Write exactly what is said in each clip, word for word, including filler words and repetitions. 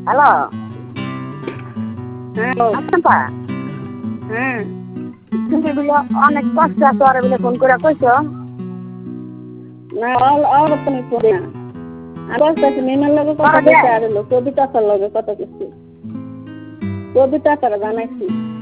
Hello. হ্যাঁ আচ্ছা হ্যাঁ তুমি বলে অনেক কষ্ট আছে ওরা বলে ফোন করে কইছো। না আর তুমি ফোনে না আর বলতেছি মেমের লগে কথা করা বলতে যায়? আর হলো কবিতা তার লগে কথা কিছু কবিতা তারা জানাইছি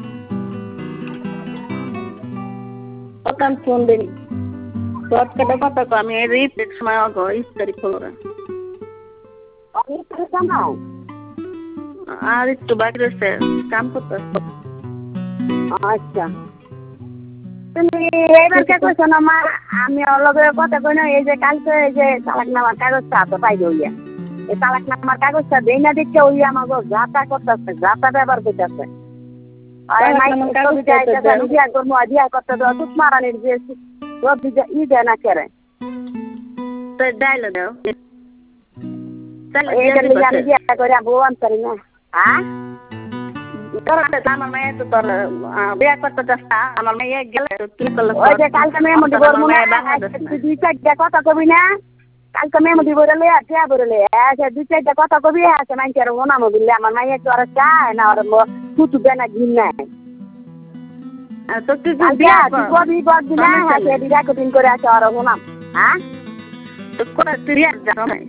কথা ফোন দিন শর্টকাটে কথা কো আমি এই রিপ সময় অগো ইস্তারি খোলো আমি তো জানাও। আর একটু বাকি রয়েছে কাম করতে আচ্ছা তুমি এইবার কে কইছো না মা আমি ওর লগে কথা কই না এই যে কালকে এই যে তালাক নামার কাগজটা তো পাই হইয়া এই তালাক নামার কাগজটা দেই না দেখে ওই আমাকে যাতা করতেছে যাতা ব্যবহার করতেছে আর তালাক নাই নামার কাগজ কবিতা কইতেছে? এটা নিজে করব আদিয়া করতে দাও তুত মারানির যে সব দিতে ই দেয় না করে তো ডাইলো দাও তাহলে এইটা লিগে আমি বিয়া করে ভগবান করি না হ্যাঁ তোর আমার মেয়ে তো তোর বিয়া করতে চাস্তা আমার মেয়ে গেলে তুই করলে ওই যে কালকে মেমো দিব না দুই চারটা কথা কবি না কালকে মেমো দিব রে আচ্ছা বলে আচ্ছা দুই চারটা কথা কবি আছে মাইকে আর ওনা মবিলে আমার মাইয়া তো আর চায় না আর তুতু দেনা ঘিন নাই তো তুই কালকে বিয়া তুই কবি বলবি না হ্যাঁ বিয়া কদিন করে আছে আর ওনা হ্যাঁ তো কোন তুই বিয়া যাও না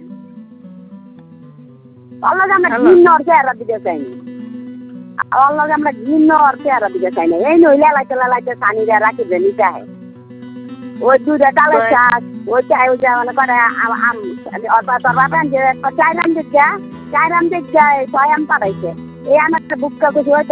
আল্লাহ আমরা ঘিন আর চেহারা দিতে চাইনি আল্লাহ আমরা ঘিন আর চেহারা দিতে চাই না এই নইলে লাইতে লাইতে সানিরা রাখি দেনি চায় ওই দুধে তালে চাষ ওই চাই ওই মানে করে আম চাইরাম দেখা চাইরাম দেখা ছয় আম পাঠাইছে এই আমার বুকটা কিছু